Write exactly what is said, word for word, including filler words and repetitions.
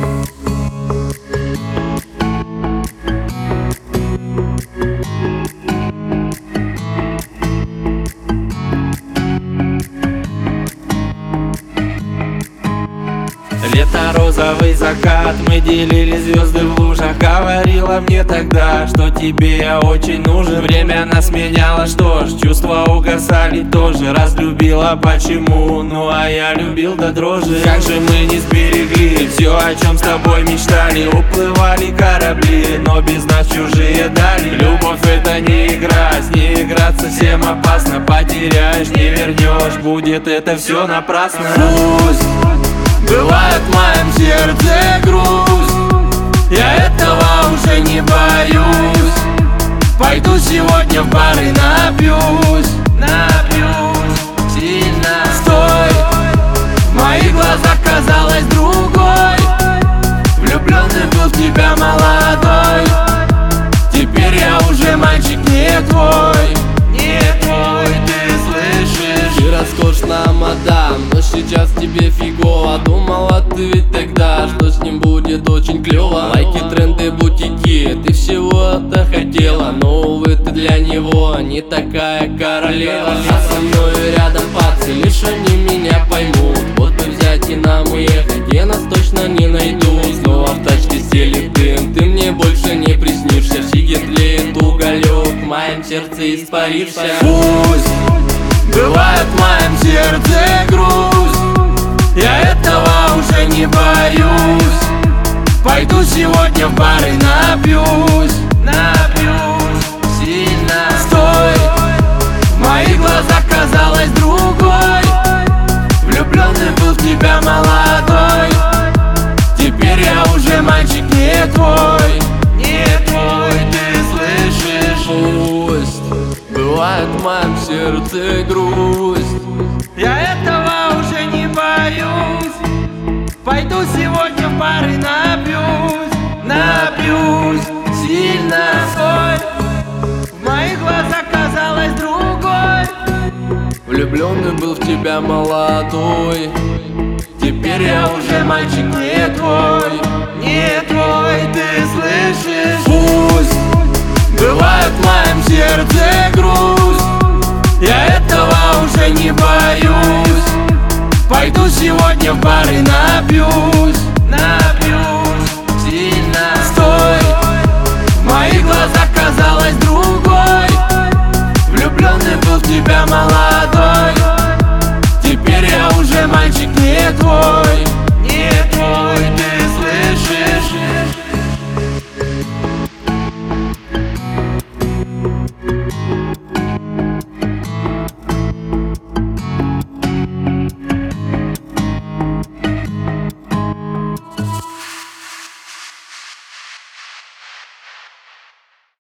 Лето, розовый закат, мы делили звезды в лужах. Говорила мне тогда, что тебе я очень нужен. Время нас меняло, что ж, чувства угасали тоже. Разлюбила почему, ну а я любил до дрожи. Как же мы не сберегли все, о чем с тобой мечтали. Уплывали корабли, но без нас чужие дали. Любовь это не игра, с ней играть совсем опасно. Потеряешь, не вернешь, будет это все напрасно. Пусть бывает в моем сердце грусть, я этого уже не боюсь. Пойду сегодня в бар и напьюсь, напьюсь сильно. Стой, в моих глазах казалось другой. Влюбленный был в тебя молодой. Теперь я уже мальчик не твой, не твой, ты слышишь? Ты роскошна, мадам, но сейчас тебе фигово. Думала ты ведь тогда, что с ним будет очень клево. Лайки, тренды, бутики, ты всего-то хотела. Но, увы, ты для него не такая королева. А со мной рядом пацы, лишь они меня поймут. Вот бы взять и нам уехать, я нас точно не найду. Снова в тачке стелит дым, ты мне больше не приснишься. В сиге тлеет уголек, в моем сердце испаришься. Пусть бывает в моем сердце грусть, я этого уже не боюсь. Пойду сегодня в бар и напьюсь, напьюсь сильно. Стой, в моих глазах казалось другой. Влюбленный был в тебя молодой. Теперь я уже мальчик не твой, не твой, ты слышишь? Пусть бывает в моем сердце грусть, я этого уже не боюсь. Пойду сегодня в бар и напьюсь, напьюсь сильно. Стой, в моих глазах казалось другой. влюбленный был в тебя молодой. Теперь я уже мальчик не твой, не твой, ты слышишь? Пусть бывает в моем сердце грусть, я этого уже не боюсь. Пойду сегодня в бар и напьюсь, напьюсь сильно. Стой, в моих глазах казалось другой. Влюбленный был в тебя молодой. Теперь я уже мальчик не твой, не твой, ты слышишь?